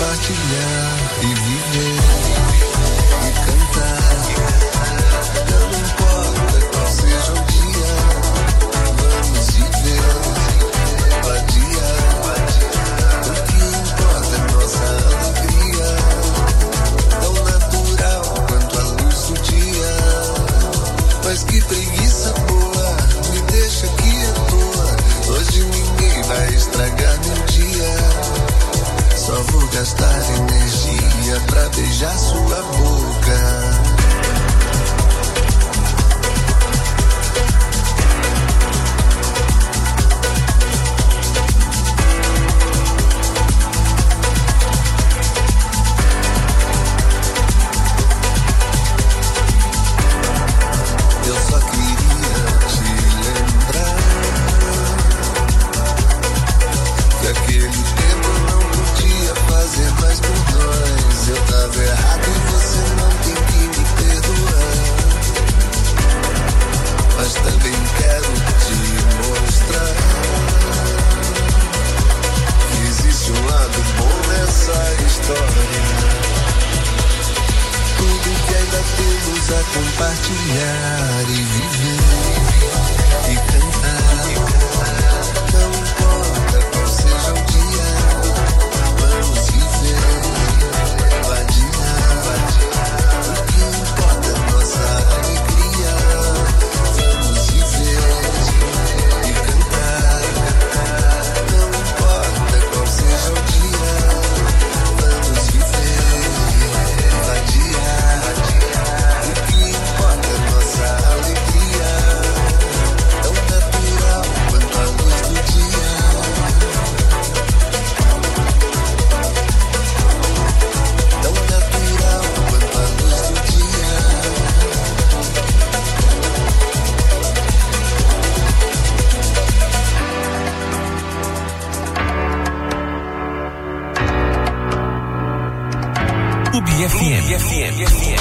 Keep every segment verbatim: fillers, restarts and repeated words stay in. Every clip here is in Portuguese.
compartilhar e viver e cantar. Não importa qual seja o dia, vamos viver, vadiar. O que importa é nossa alegria, tão natural quanto a luz do dia. Mas que preguiça boa, me deixa aqui à toa. Hoje ninguém vai estragar meu dia. Só vou gastar energia pra beijar sua boca. Compartilhar e viver e cantar. Não importa qual seja o dia, vamos viver, vadiar. O que importa é nossa alegria, vamos viver e cantar. Não importa qual seja o dia, vamos viver, vadiar. Nossa alegria, tão natural quanto a luz do dia. Tão natural quanto a luz do dia. O B F M. B F M. B F M.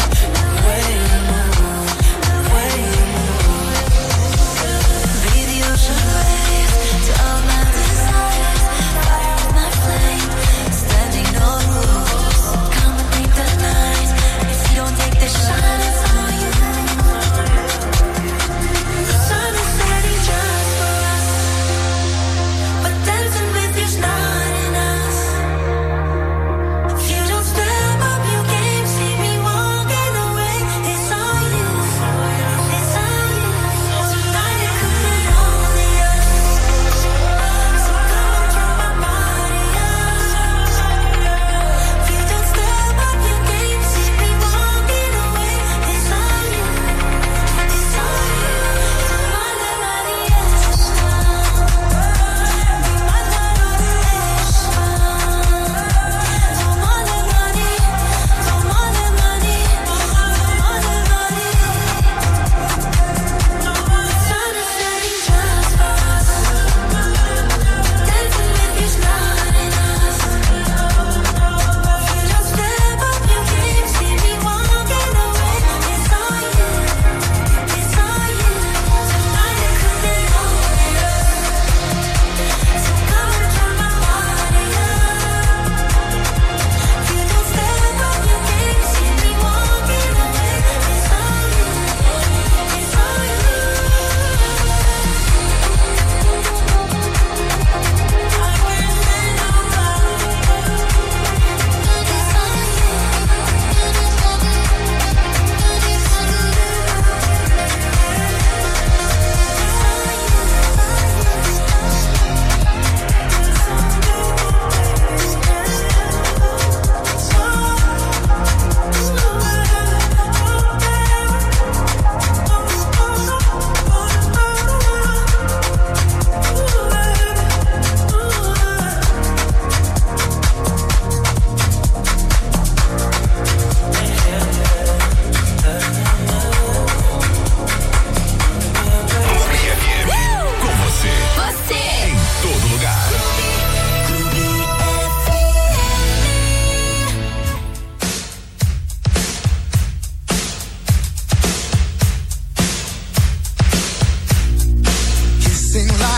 Videos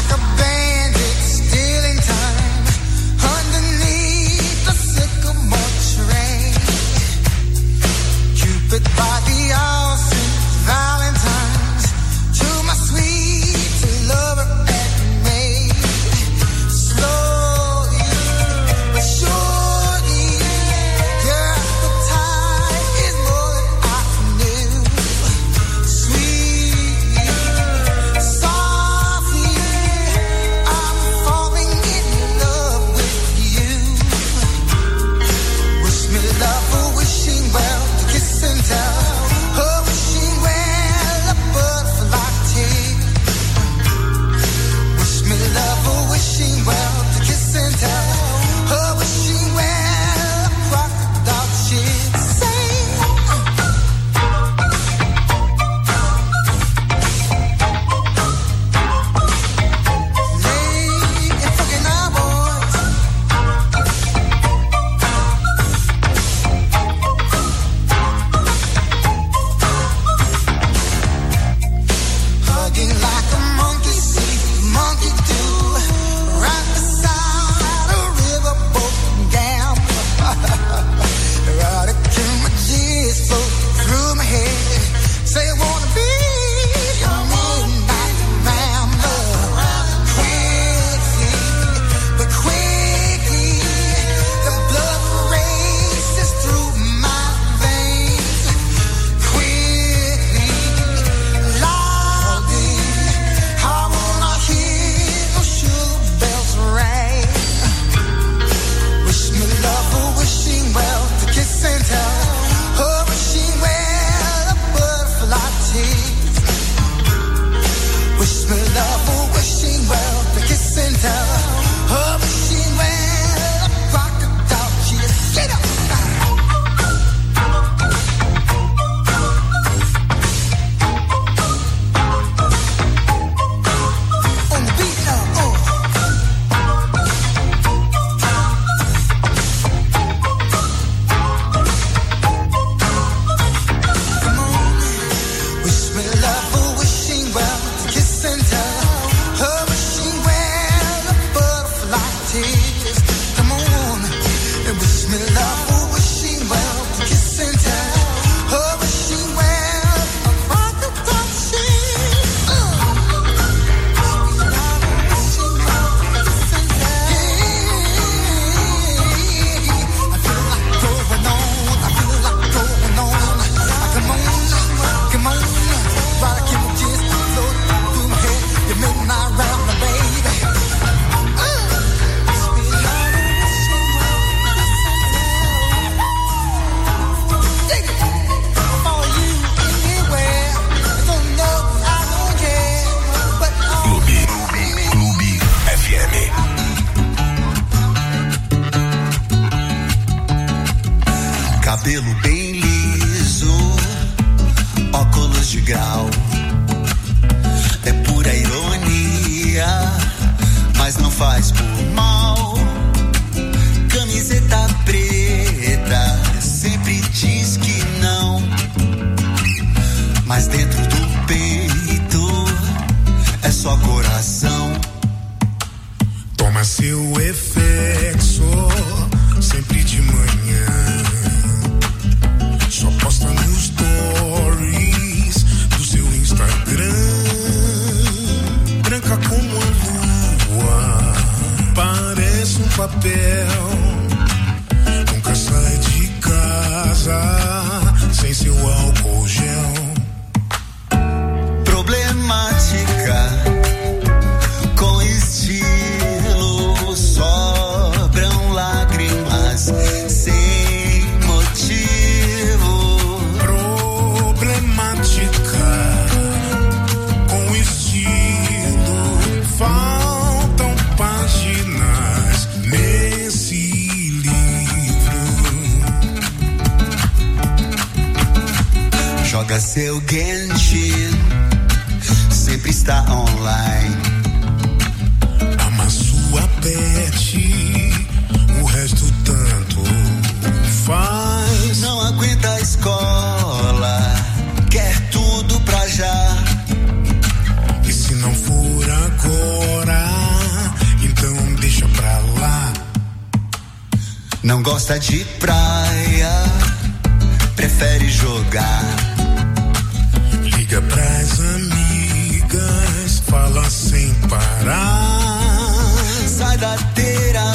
cabelo bem liso, óculos de grau. É pura ironia, mas não faz por mal. Camiseta preta, sempre diz que não, mas dentro do peito é só coração. Toma seu reflexo sempre de manhã, só posta nos stories do seu Instagram. Branca como a lua, parece um papel. Nunca sai de casa sem seu álcool gel. Problemática, com estilo, sobram lágrimas sem motivo. Problemática, com estilo, faltam páginas nesse livro. Joga seu Genshin, sempre está online. Ama sua pet, o resto tanto faz. Não aguenta a escola, quer tudo pra já. E se não for agora, Não gosta de praia, prefere jogar. Liga pras amigas, fala sem parar. Sai da terapia,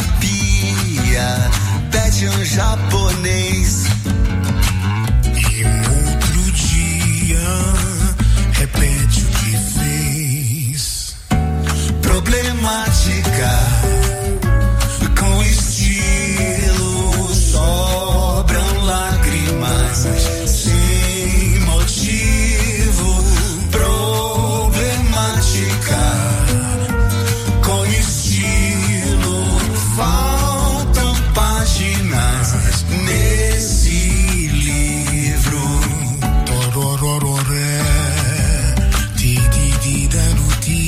pede um japonês. E no outro dia, repete o que fez. Problemática, com estilo, sobram lágrimas sem motivo. Problemática, com estilo, faltam páginas nesse livro. Tororororé, ti di di da do ti.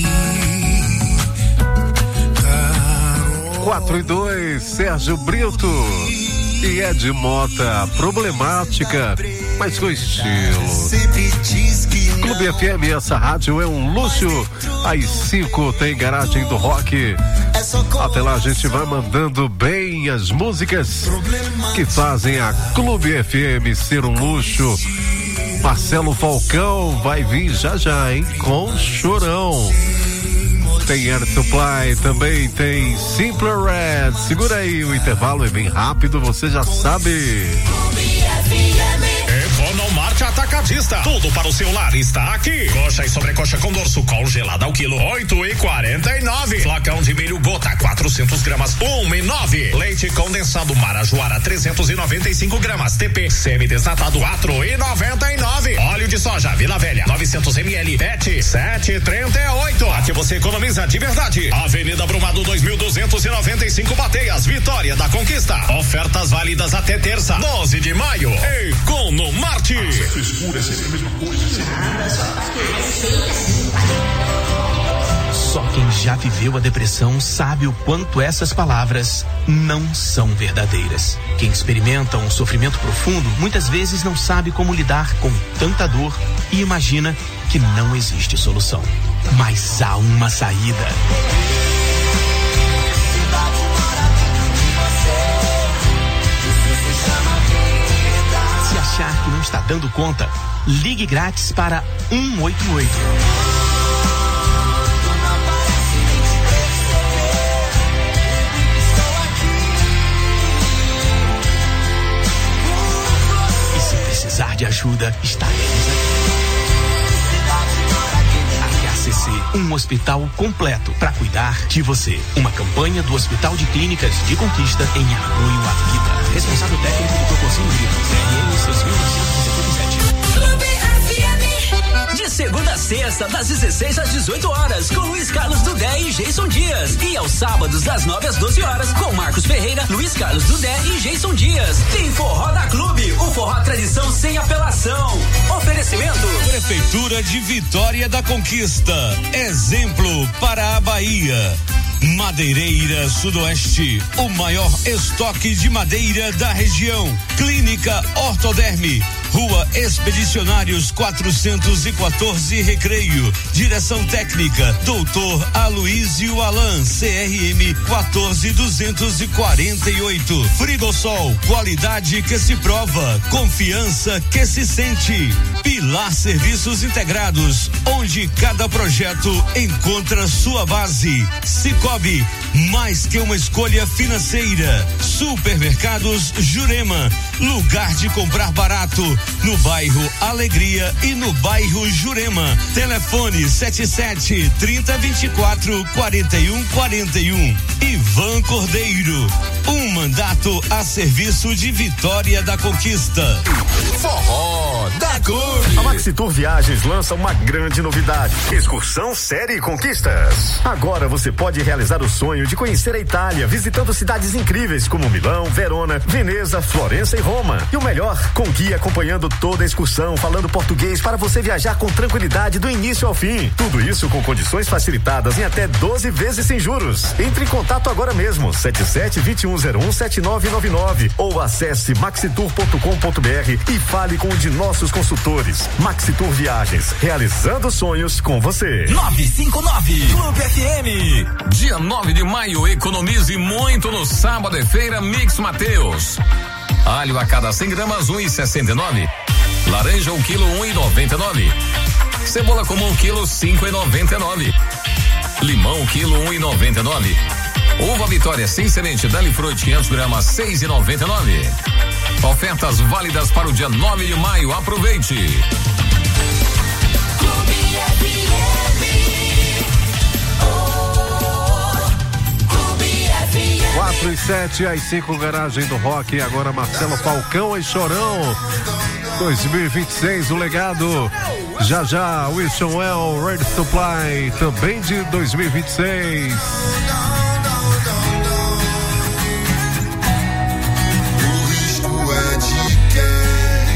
quatro e dois, Sérgio Brito e Ed Mota, Problemática, mas com estilo. Clube F M, essa rádio é um luxo. Às cinco tem Garagem do Rock. Até lá a gente vai mandando bem as músicas que fazem a Clube F M ser um luxo. Marcelo Falcão vai vir já já, hein? Com Chorão. Tem Air Supply, também tem Simpler Red. Segura aí, o intervalo é bem rápido, você já sabe. Economarte Atacadista. Tudo para o seu lar está aqui. Coxa e sobrecoxa com dorso congelada ao quilo oito e quarenta e nove. Flacão de milho gota quatrocentos gramas um e nove. Leite condensado Marajoara trezentos e noventa e cinco gramas. T P semi-desnatado quatro e noventa e nove. Óleo de soja Vila Velha novecentos mililitros PET sete e trinta e oito. Aqui você economiza de verdade. Avenida Brumado dois mil duzentos e noventa e cinco Bateias, Vitória da Conquista. Ofertas válidas até terça, doze de maio. Economarte. Só quem já viveu a depressão sabe o quanto essas palavras não são verdadeiras. Quem experimenta um sofrimento profundo muitas vezes não sabe como lidar com tanta dor e imagina que não existe solução. Mas há uma saída. Se achar que não está dando conta, ligue grátis para um oito oito. E se precisar de ajuda, estaremos aqui. H C C, um hospital completo para cuidar de você. Uma campanha do Hospital de Clínicas de Conquista em apoio à vida. Responsável técnico do Tocozinho Brito, C R M seis mil novecentos e setenta e sete. Clube F M. De segunda a sexta, das dezesseis às dezoito horas, com Luiz Carlos Dudé e Jason Dias. E aos sábados, das nove às doze horas, com Marcos Ferreira, Luiz Carlos Dudé e Jason Dias. Tem Forró da Clube, o forró tradição sem apelação. Oferecimento: Prefeitura de Vitória da Conquista. Exemplo para a Bahia. Madeireira Sudoeste, o maior estoque de madeira da região. Clínica Ortoderme, Rua Expedicionários quatrocentos e quatorze, Recreio. Direção técnica doutor Aloísio Alan, C R M quatorze duzentos e quarenta e oito. Frigosol, qualidade que se prova, confiança que se sente. Pilar Serviços Integrados, onde cada projeto encontra sua base. Cicobi, mais que uma escolha financeira. Supermercados Jurema, lugar de comprar barato, no bairro Alegria e no bairro Jurema. Telefone sete sete, trinta, vinte e quatro, quarenta e um, quarenta e um. Ivan Cordeiro, um mandato a serviço de Vitória da Conquista. Forró da Clube. A Maxitur Viagens lança uma grande novidade: excursão série Conquistas. Agora você pode realizar o sonho de conhecer a Itália, visitando cidades incríveis como Milão, Verona, Veneza, Florença e Roma. E o melhor, com guia acompanhando toda a excursão, falando português para você viajar com tranquilidade do início ao fim. Tudo isso com condições facilitadas em até doze vezes sem juros. Entre em contato agora mesmo, sete sete, dois um zero um, sete nove nove nove, ou acesse maxitur ponto com ponto b r e fale com um de nossos consultores. Maxitur Viagens, realizando sonhos com você. nove cinco nove Clube F M. Dia nove de maio, economize muito no sábado e feira Mix Mateus. Alho a cada cem gramas, um e sessenta e nove. Laranja o quilo, um e noventa e nove. Cebola comum quilo, cinco e noventa e nove. Limão quilo, um e noventa e nove. Uva Vitória sem semente Dalifruit quinhentos gramas, seis e noventa e nove. Ofertas válidas para o dia nove de maio. Aproveite. Clube F M. Oh, Clube F M. quatro e sete, às cinco, garagem do rock. Agora Marcelo Falcão e Chorão. dois mil e vinte e seis, o legado. Já já, Wilson Well, Ready to Fly, também de dois mil e vinte e seis. O risco é de quem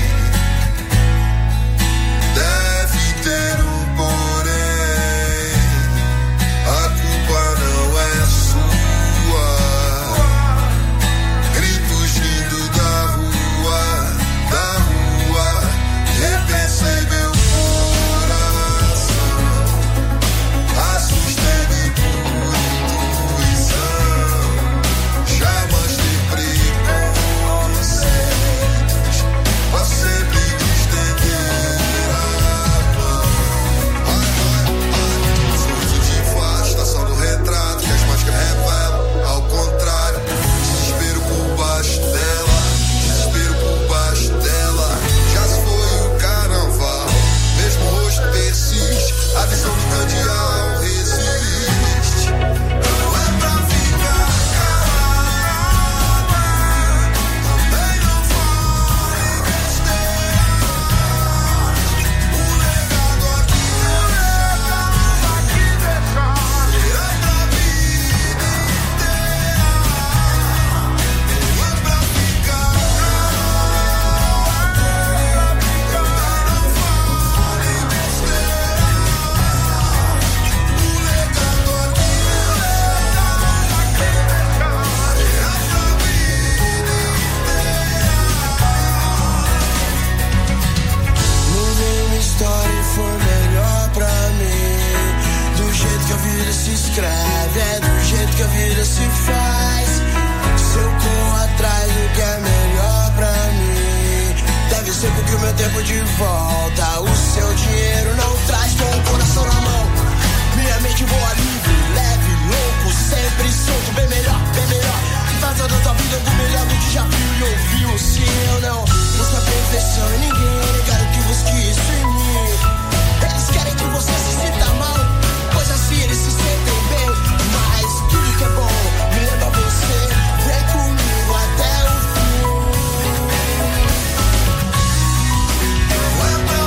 deve ter um porém. A culpa não é sua. Gritos vindo da rua, da rua. Repensei meu coração. Assustei-me por intuição. Jamais ter preconceitos. Mas sempre me estender a mão. Ai, ai, ai. Sorriso de flash, tá só no retrato que as máscaras revelam. Ao contrário, desespero por baixo dela. Desespero por baixo dela. Já se foi o carnaval. Mesmo o rosto persiste. A visão do candeal resiste. Não é pra ficar calada. Também não foi besteira. O legado aqui, o legado aqui deixar. Será pra vida inteira. Não é pra ficar calada. Também não foi besteira. O legado aqui, o legado aqui deixar. Será pra vida inteira. Mudei minha história e foi melhor pra mim. Do jeito que a vida se escreve, é do jeito que a vida se faz. Se eu corro atrás do que é melhor pra mim, deve ser porque o meu tempo de volta o seu dinheiro não traz. Com o coração na mão, minha mente voa livre, leve, louco, sempre solto. Bem melhor, bem melhor. Fazendo da tua vida algo melhor do que já viu e ouviu. Se eu não busco a perfeição em ninguém, quero que busque isso em mim. Eles querem que você se sinta mal, pois assim eles se sentem bem. Mas tudo que é bom me leva a você. Vem comigo até o fim. Não é pra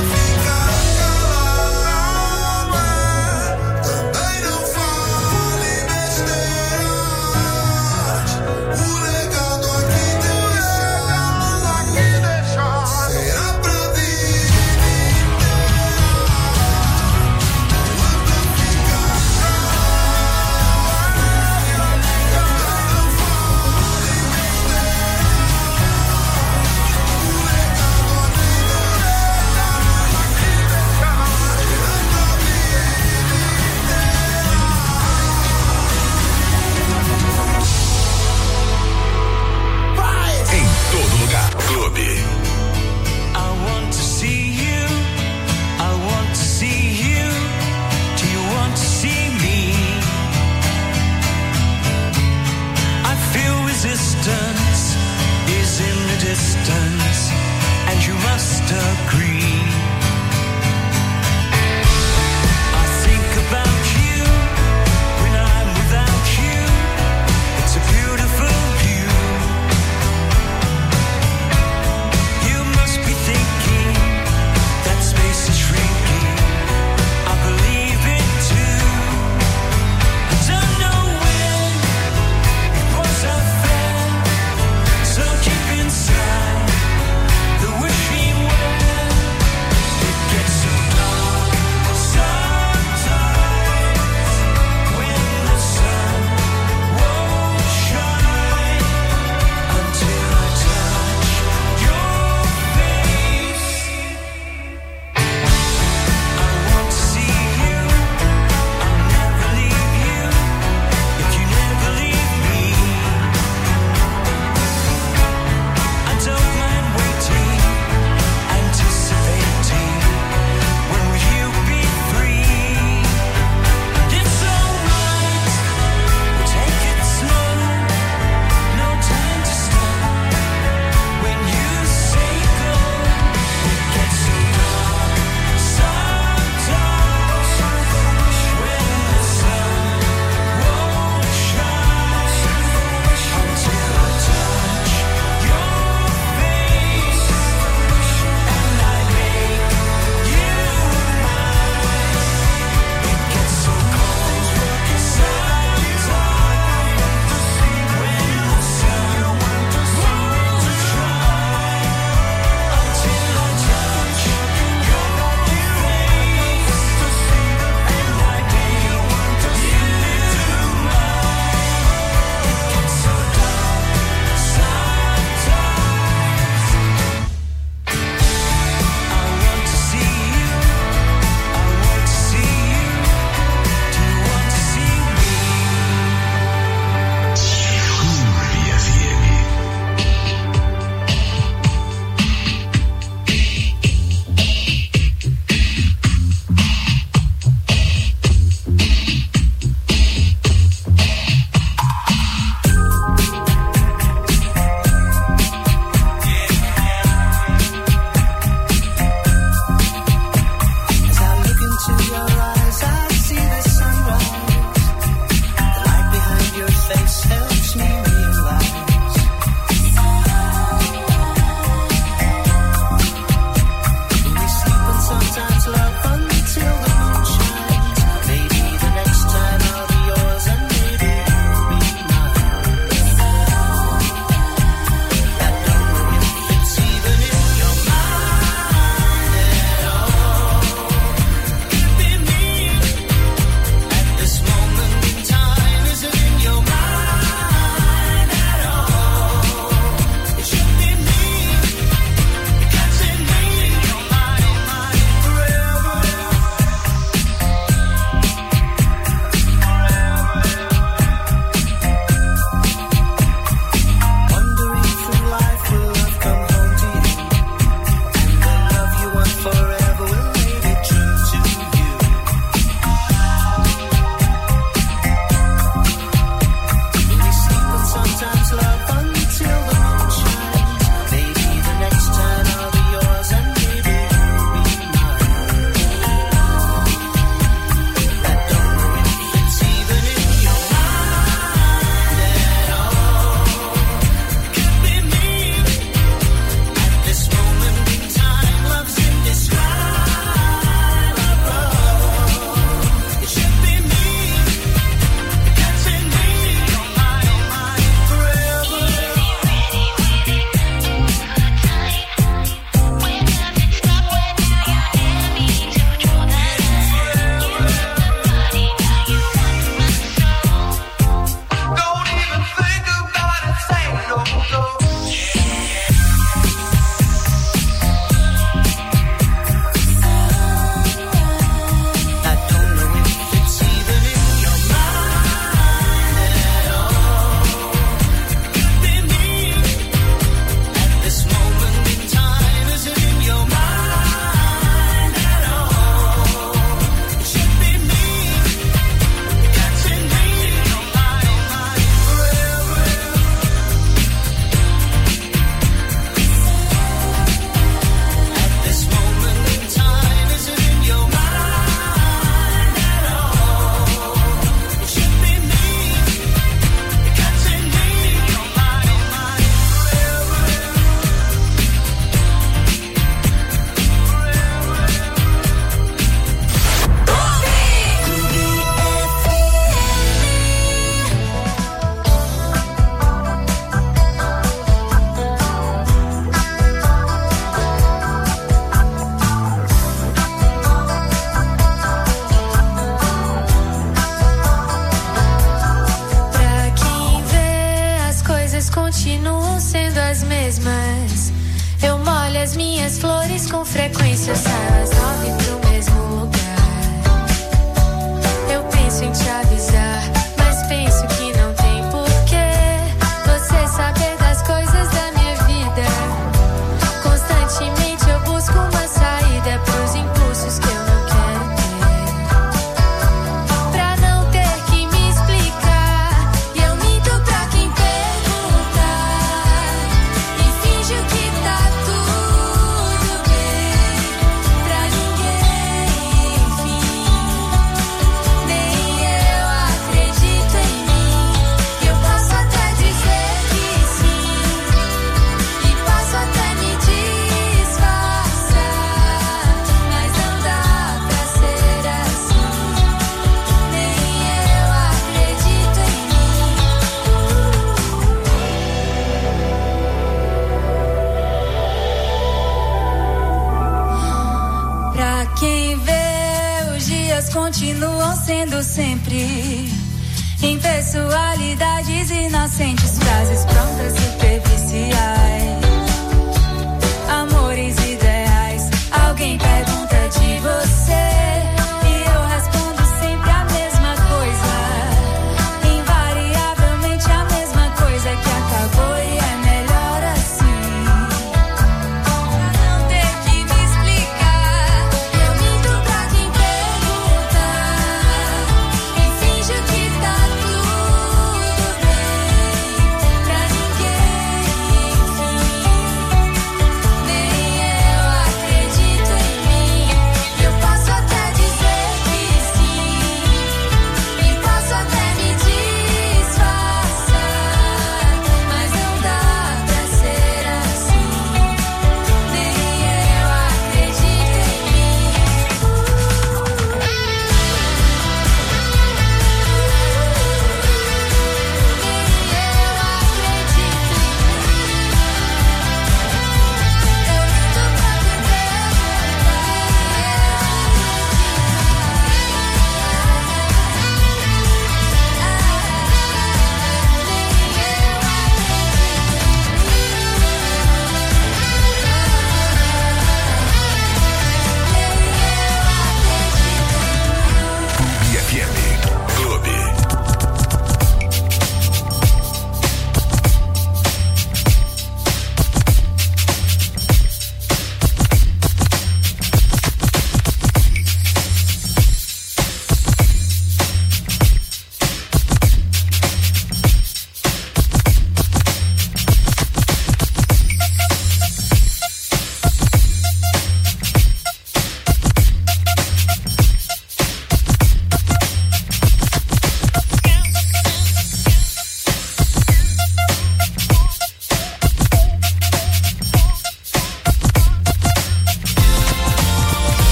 frequência eu saio às nove pro mesmo lugar. Eu penso em te avisar, mas penso que não tem porquê você saber das coisas da minha vida. Constantemente eu busco uma saída pros impulsos que eu não quero ter, pra não ter que me explicar. E eu minto pra quem perguntar e finjo que tá tudo bem pra ninguém, enfim. Nem eu acredito em mim. Eu posso até dizer que sim e posso até me disfarçar, mas não dá pra ser assim. Nem eu acredito em mim. Pra quem vê, os dias continuam sendo sempre impessoalidades inocentes, frases prontas, superficiais, amores ideais. Alguém pergunta de você e eu respondo sempre a mesma coisa, invariavelmente a mesma coisa, que acabou e é melhor assim, pra não ter que me explicar. Eu minto pra quem pergunta e finjo que tá tudo bem pra ninguém, enfim. Nem eu acredito em mim. Eu posso até dizer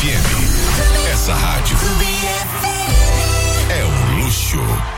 F M. Essa rádio é um luxo.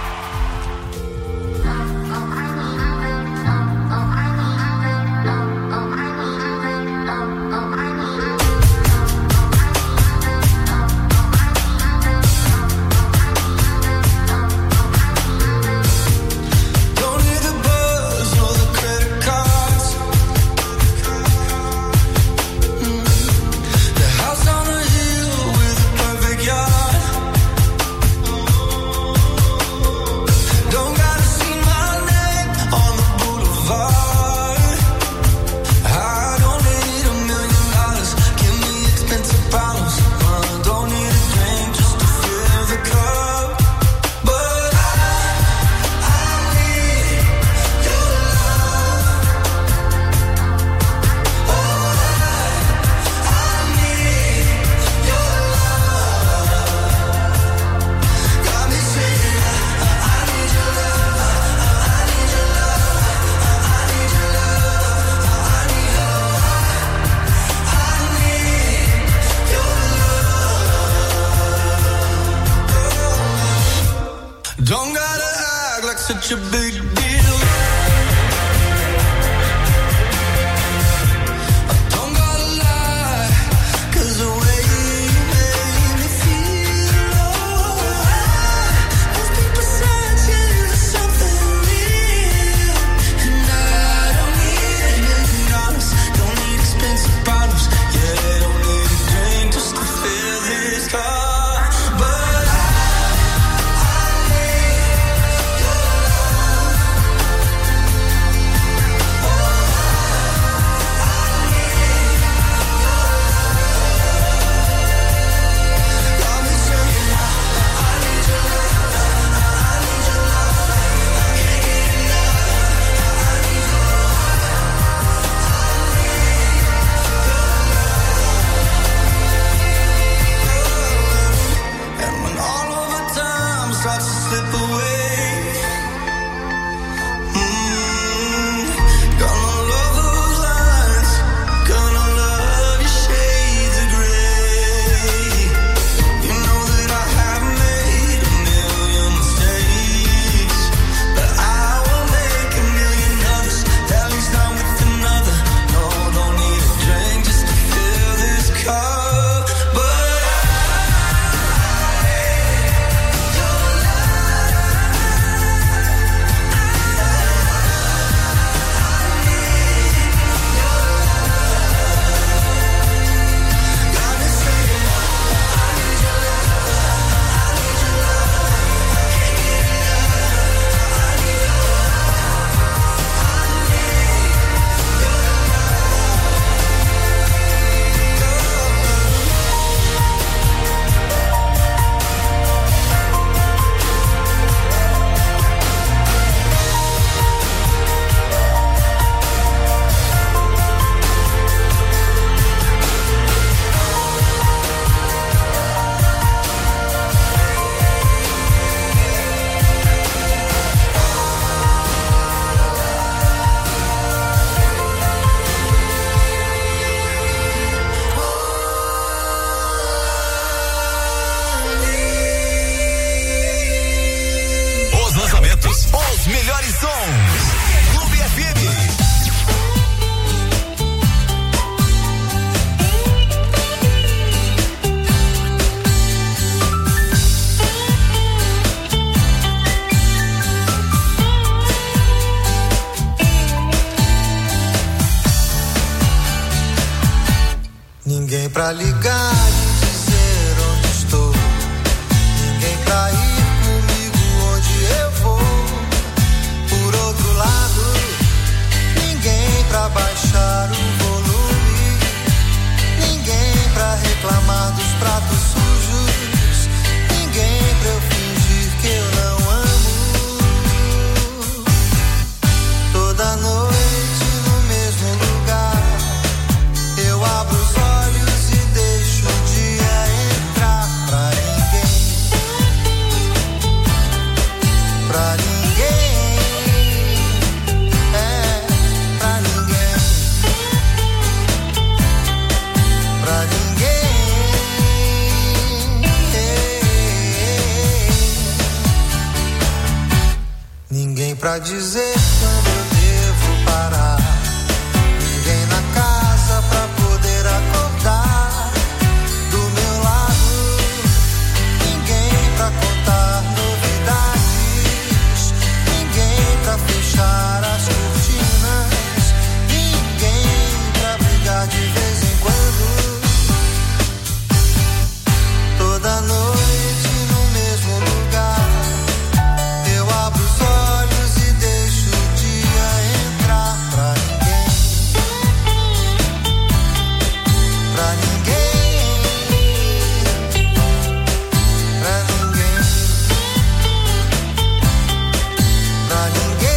Such a big deal. I don't gotta lie, 'cause the way you made me feel, oh, most people say you're something real, and I don't need a million dollars, don't need expensive bottles, yeah, don't need a drink just to fill this car, but I, I need your love. pra dizer quando eu devo parar. Ninguém na casa pra poder acordar do meu lado. Ninguém pra contar novidades. Ninguém pra fechar as cortinas. Ninguém pra brigar de vez em quando. Toda noite no mesmo lugar. Eu abro os olhos e deixo o dia entrar pra ninguém. Pra ninguém. Pra ninguém. Pra ninguém.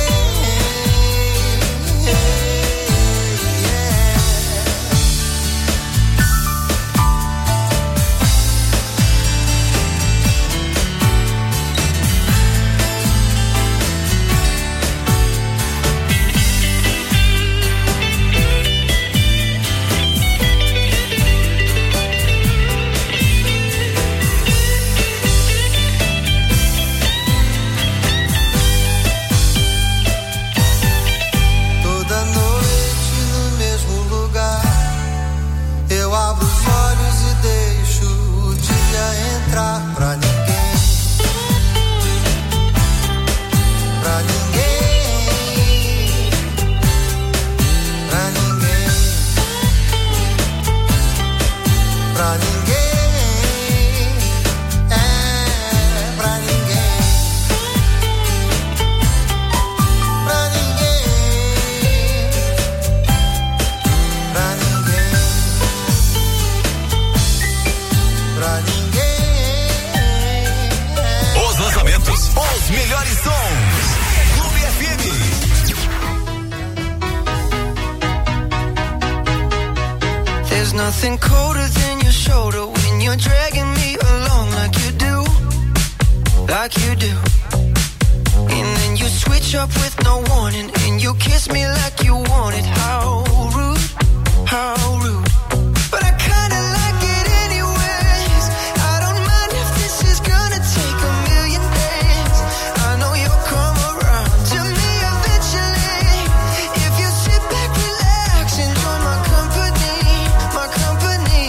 Toda noite no mesmo lugar. Eu abro os olhos e deixo o dia entrar pra ninguém. Pra ninguém. Pra ninguém. Pra ninguém. É, pra ninguém. Pra ninguém. Pra ninguém. Pra ninguém. Os lançamentos, os melhores sons. Clube F M. There's nothing colder than your shoulder when you're dragging me along like you do, like you do. And then you switch up with no warning and you kiss me like you want it. How rude, how rude. But I kinda like it anyways. I don't mind if this is gonna take a million days. I know you'll come around to me eventually. If you sit back, relax, enjoy my company, my company.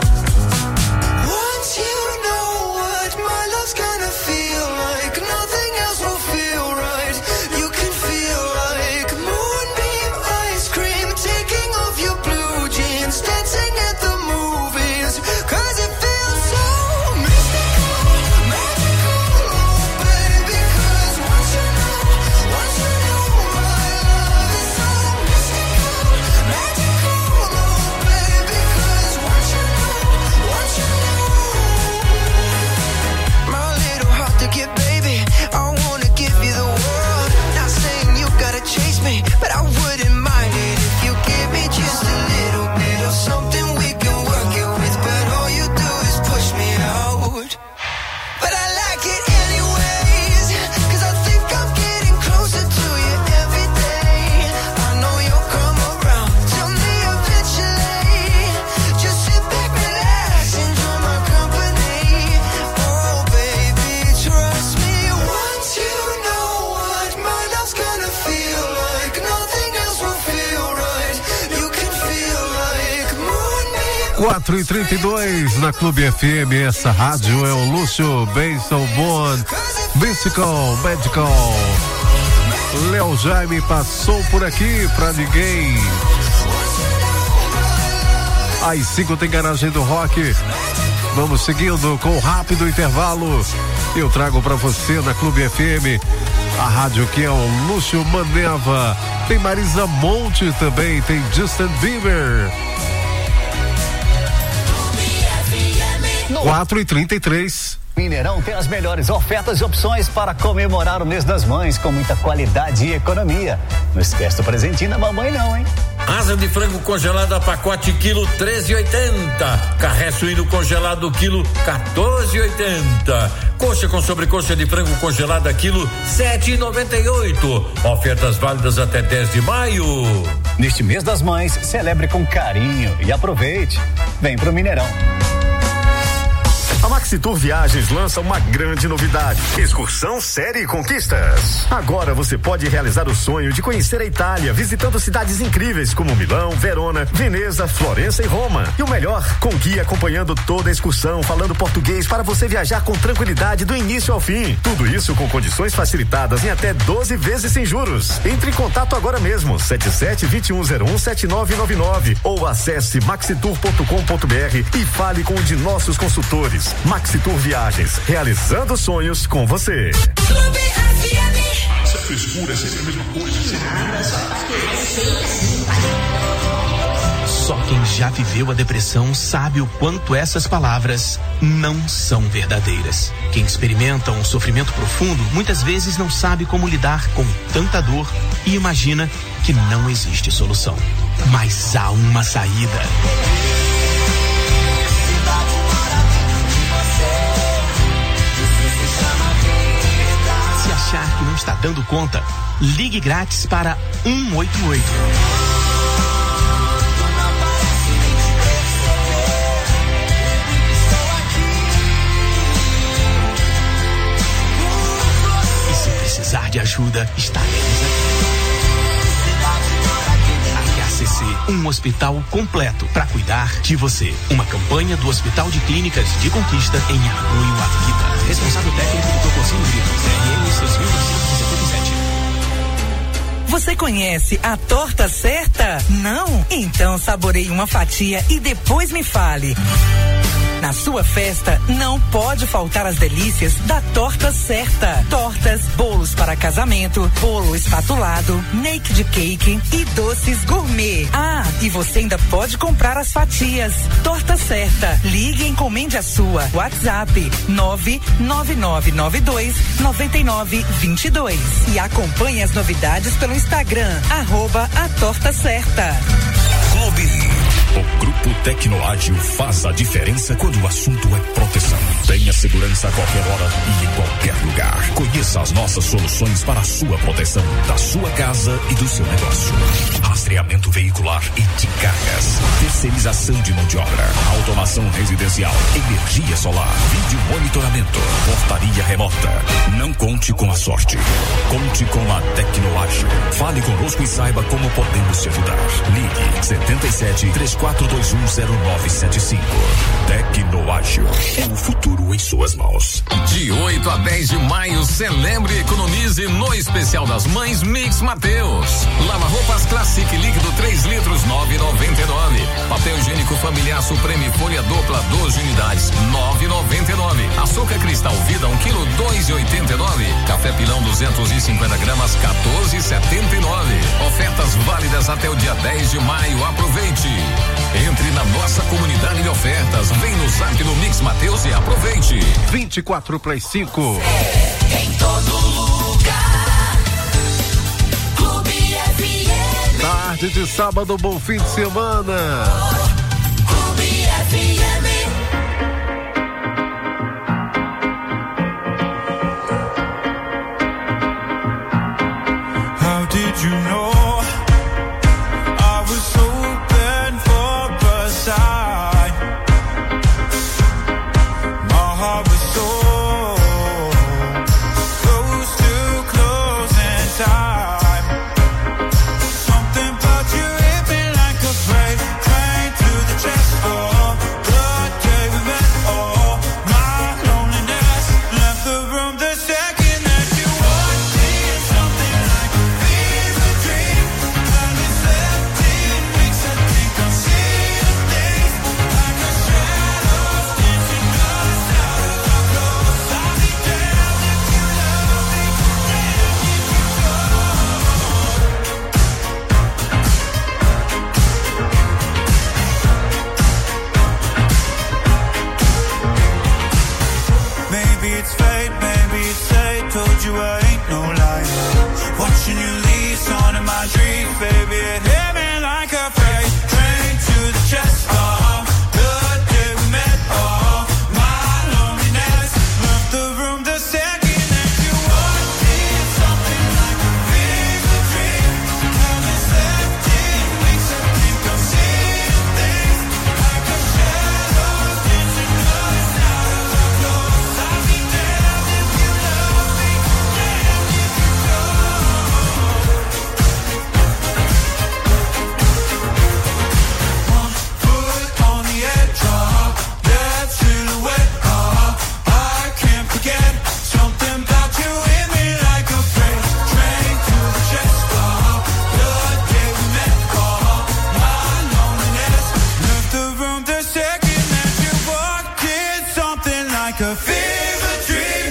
Once you know what my love's gonna feel like, nothing else will feel right. You can feel like moonbeam ice cream, taking off your blue jeans, dancing at the movies. Cause it feels so mystical, magical, oh baby. Cause once you know, once you know my love is so mystical, magical, oh baby. Cause once you know, once you know my little heart to give, baby, I wanna give you the world. Not saying you gotta chase me, but I wouldn't mind it if you give me just a little bit of something we can work it with. But all you do is push me out. But I like it anyways, cause I think I'm getting closer to you every day. I know you'll come around to me eventually. Just sit back, relax, enjoy my company. Oh baby, trust me. Once you know what my love's gonna feel like, nothing else will feel right. You can feel like moonbeam. quatro e trinta e dois na Clube F M. Essa rádio é o Lúcio Benson Bond, Mystical, Magical. Léo Jaime passou por aqui pra ninguém. Às cinco tem Garagem do Rock. Vamos seguindo com o rápido intervalo. Eu trago pra você na Clube F M a rádio que é o Lúcio Maneva. Tem Marisa Monte também, tem Justin Bieber. quatro e trinta e três. Mineirão tem as melhores ofertas e opções para comemorar o mês das mães com muita qualidade e economia. Não esquece do presentinho da mamãe não, hein? Asa de frango congelada pacote quilo treze e oitenta. Carré suíno congelado quilo quatorze e oitenta. Coxa com sobrecoxa de frango congelada quilo sete e noventa e oito. Ofertas válidas até dez de maio. Neste mês das mães, celebre com carinho e aproveite. Vem pro Mineirão. A Maxi Tour Viagens lança uma grande novidade: excursão série Conquistas. Agora você pode realizar o sonho de conhecer a Itália, visitando cidades incríveis como Milão, Verona, Veneza, Florença e Roma. E o melhor, com guia acompanhando toda a excursão, falando português para você viajar com tranquilidade do início ao fim. Tudo isso com condições facilitadas em até doze vezes sem juros. Entre em contato agora mesmo, sete sete, dois um zero um, sete nove nove nove ou acesse maxitour ponto com ponto br e fale com um de nossos consultores. Maxi Tour Viagens, realizando sonhos com você. Clube F M. Essa frescura é sempre a mesma coisa. Só quem já viveu a depressão sabe o quanto essas palavras não são verdadeiras. Quem experimenta um sofrimento profundo muitas vezes não sabe como lidar com tanta dor e imagina que não existe solução. Mas há uma saída. Se achar que não está dando conta, ligue grátis para um oito oito. E se precisar de ajuda, estaremos aqui. H C C, um hospital completo para cuidar de você. Uma campanha do Hospital de Clínicas de Conquista em apoio à vida. Responsável técnico do Tococinho Brito, C R M seis mil novecentos e setenta e sete. Você conhece a torta certa? Não? Então saboreie uma fatia e depois me fale. Na sua festa, não pode faltar as delícias da torta certa. Tortas, bolos para casamento, bolo espatulado, naked cake e doces gourmet. Ah, e você ainda pode comprar as fatias. Torta certa. Ligue e encomende a sua. WhatsApp nove nove nove nove dois nove nove dois dois. E acompanhe as novidades pelo Instagram, arroba a torta certa. Clube. O Grupo Tecnoágil faz a diferença quando o assunto é proteção. Tenha segurança a qualquer hora e em qualquer lugar. Conheça as nossas soluções para a sua proteção, da sua casa e do seu negócio. Rastreamento veicular e de cargas. Terceirização de mão de obra. Automação residencial. Energia solar. Vídeo monitoramento. Portaria remota. Não conte com a sorte. Conte com a Tecnoágil. Fale conosco e saiba como podemos te ajudar. Ligue setenta e sete, três quatro dois um, zero nove sete cinco. Tecnoágil. É o futuro em suas mãos. De oito a dez de maio, celebre e economize no especial das mães Mix Mateus. Lava roupas Classic líquido três litros, nove e noventa e nove. Papel higiênico familiar Supreme folha dupla doze unidades, nove e noventa e nove. Açúcar Cristal Vida um quilo, dois e oitenta e nove. Café Pilão duzentos e cinquenta gramas, quatorze e setenta e nove. Ofertas válidas até o dia dez de maio. Aproveite. Entre na nossa comunidade de ofertas. Vem no zap do Mix Mateus e aproveite. vinte e quatro para as cinco. Em todo lugar. Clube F M. Tarde de sábado, bom fim de semana. Clube F M. How did you know I was open for a sign? My heart was so close to closing time. Something about you hit me like a freight train to the chest. Oh, blood gave me all my loneliness. Left the room the second that you walked in. Something like a fever dream. Only seventeen weeks, I think I'm seeing things like a shadow dancing us out of like a fever dream.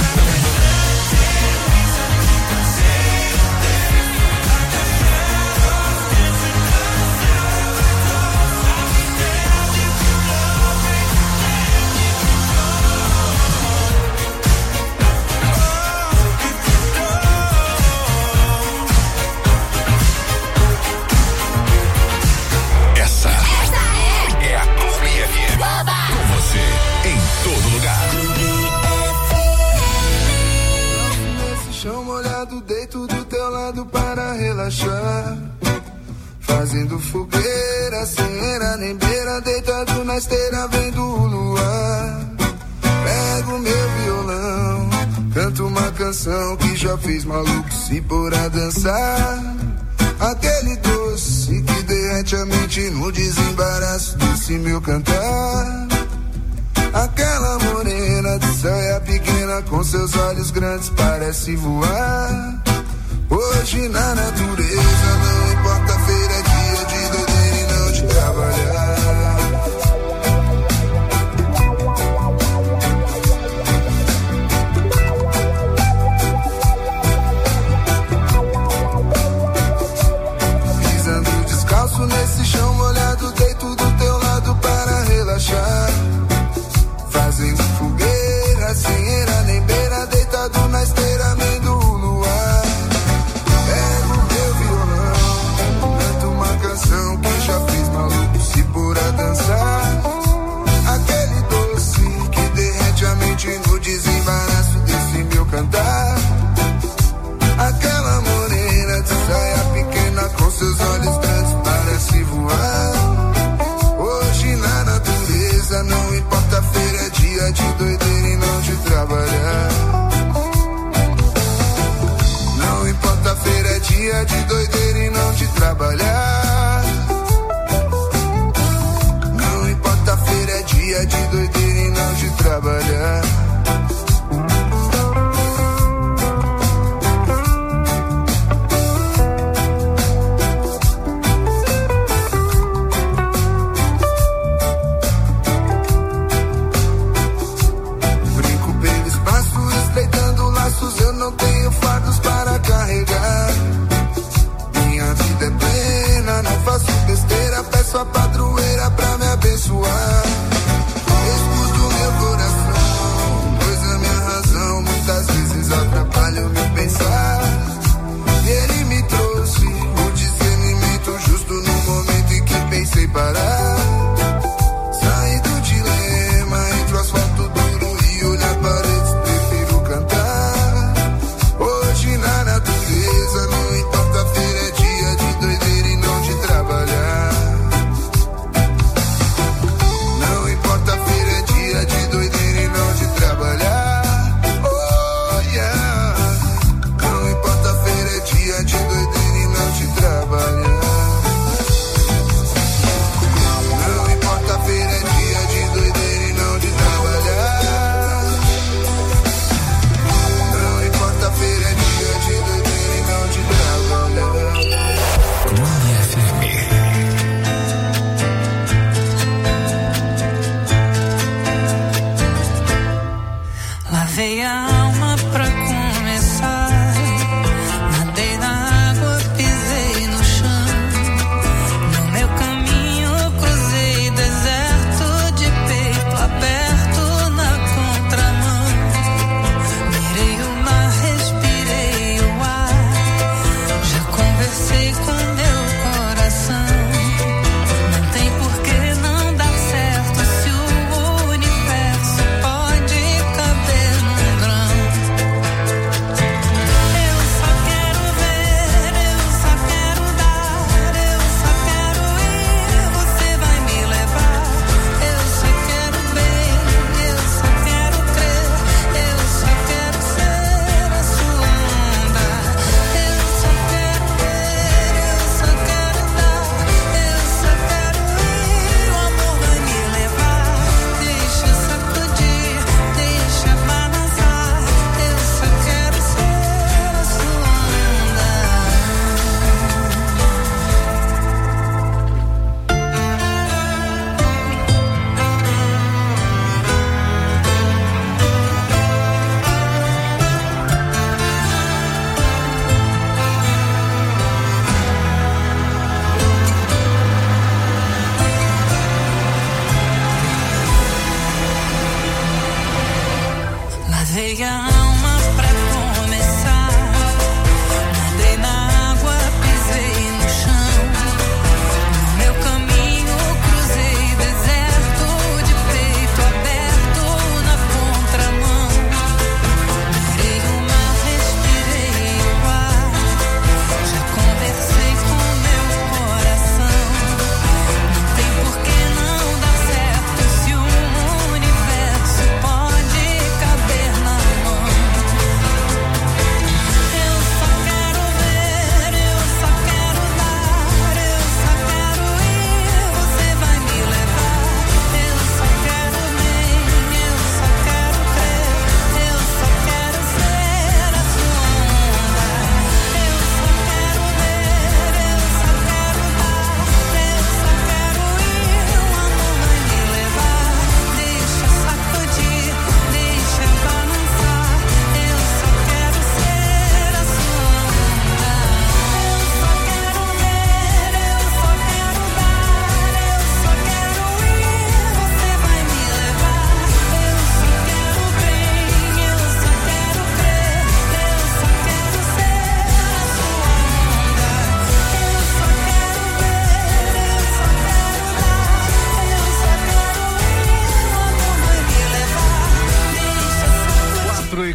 Deito do teu lado para relaxar, fazendo fogueira, sem era nem beira, deitado na esteira vendo o luar. Pego meu violão, canto uma canção que já fez maluco se pôr a dançar. Aquele doce que derrete a mente no desembaraço desse meu cantar. Aquela morena de saia pequena com seus olhos grandes parece voar. Hoje na natureza não importa, feira é dia de doideira e não de trabalhar. Pisando descalço nesse chão molhado, deito do teu lado para relaxar. Fazendo fogueira, sem era nem beira, deitado na esteira, vendo o luar. Pego meu violão, canto uma canção que já fez maluco se pôr a dançar. Aquele doce que derrete a mente no desembaraço desse meu cantar. Aquela morena de saia pequena com seus olhos grandes parece voar. Hoje na natureza não importa, feira é dia de doideira e não de trabalhar. Não importa, feira é dia de doideira e não de trabalhar. Não importa, feira é dia de doideira e não de trabalhar. Eu não tenho fardos para carregar. Minha vida é plena, não faço besteira. Peço a padroeira pra me abençoar. Escuto meu coração, pois a minha razão muitas vezes atrapalha o meu pensar. E ele me trouxe o discernimento justo no momento em que pensei parar. Saí do dilema entre o asfalto duro e olhar paredes, prefiro cantar. Na natureza não importa, feira é dia de doideira e não de trabalhar. Não importa, feira é dia de doideira e não de trabalhar. Oh yeah. Não importa, feira é dia de doideira e não de trabalhar. Não importa, feira é dia de doideira e não de trabalhar. Não importa, feira é dia de doideira e não de trabalhar. Clube F M. Lavei a alma pra começar. Nadei na água, pisei no chão. No meu caminho cruzei deserto de peito aberto na contramão. Mirei o mar, respirei o ar. Já conversei com meu coração. Não tem por que não dar certo se o universo pode caber num grão.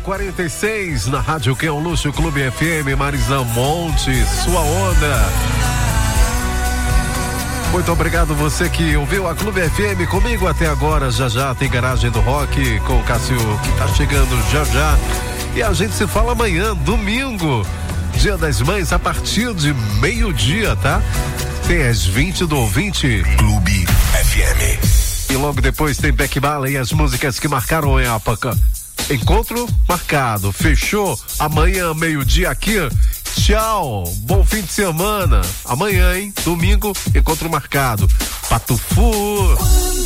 quarenta e seis na Rádio Que é um Luxo, Clube F M, Marizão Monte, sua onda. Muito obrigado você que ouviu a Clube F M comigo até agora. Já já tem Garagem do Rock com o Cássio que tá chegando já já. E a gente se fala amanhã, domingo, Dia das Mães, a partir de meio-dia, tá? Tem as vinte do ouvinte. Clube F M. E logo depois tem Beck Bala e as músicas que marcaram a época. Encontro marcado. Fechou? Amanhã, meio-dia aqui. Tchau. Bom fim de semana. Amanhã, hein? Domingo, encontro marcado. Patufu.